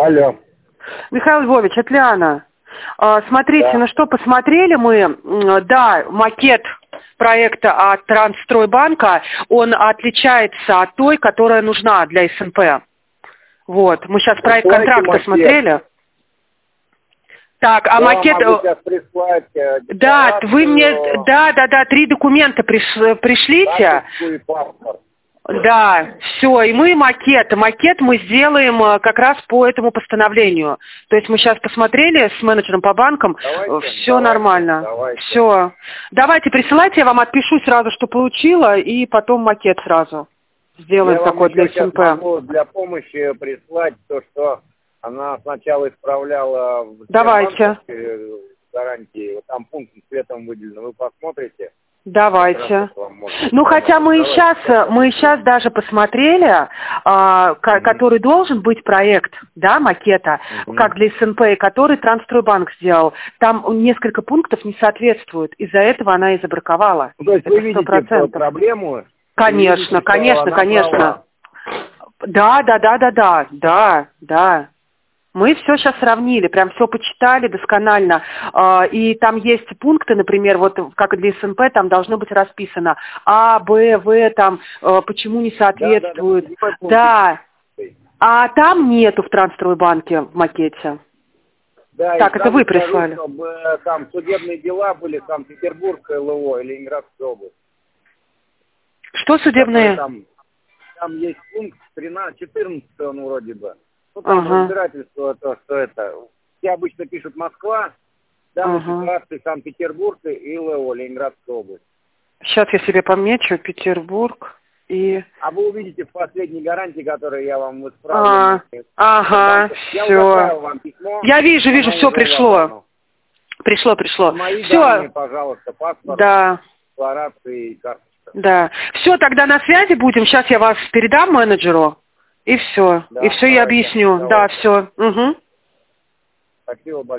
Алло. Михаил Львович, это Лиана. Смотрите, Да. ну что, посмотрели мы, да, макет проекта от Трансстройбанка, он отличается от той, которая нужна для СНП. Вот, мы сейчас проект Присылайте контракта макет. смотрели. Так, а Я макет... могу сейчас прислать Да, вы мне, да, 3 документа пришлите. карточку и паспорт. Да, все, и мы макет мы сделаем как раз по этому постановлению. То есть мы сейчас посмотрели с менеджером по банкам, все нормально. Давайте. Все. Давайте присылайте, я вам отпишу сразу, что получила, и потом макет сразу сделаем Я такой вам для сейчас СНП. могу для помощи прислать то, что она сначала исправляла в Давайте. гарантии. Вот там пункт цветом выделен. Вы посмотрите. Давайте. Ну, хотя мы сейчас даже посмотрели, который должен быть проект, да, макета, как для СНП, и который Трансстройбанк сделал. Там несколько пунктов не соответствуют. Из-за этого она и забраковала. То есть это вы видите 100%. проблему? Конечно, конечно. Да. Мы все сейчас сравнили, прям все почитали досконально. И там есть пункты, например, вот как для СНП, там должно быть расписано А, Б, В, там, почему не соответствует. Да. А там нету в Трансстройбанке в макете. Да, так, это вы прислали. Чтобы там судебные дела были, Санкт-Петербург, ЛО или Ленинградская область. Что судебные? Там есть пункт 14, он вроде бы. Ну, там разбирательство, то, что это. Все обычно пишут Москва, данной ситуации Санкт-Петербург и ЛО, Ленинградская область. Сейчас я себе помечу, Петербург и... А вы увидите в последней гарантии, которую я вам исправлю. Все. Я вам письмо. Я вижу, все пришло. Пришло. Мои все. данные, пожалуйста, паспорт, декларации и карточка. Да. Все, тогда на связи будем. Сейчас я вас передам менеджеру. И все. Да, и все я объясню. Давайте. Да, все. Спасибо большое.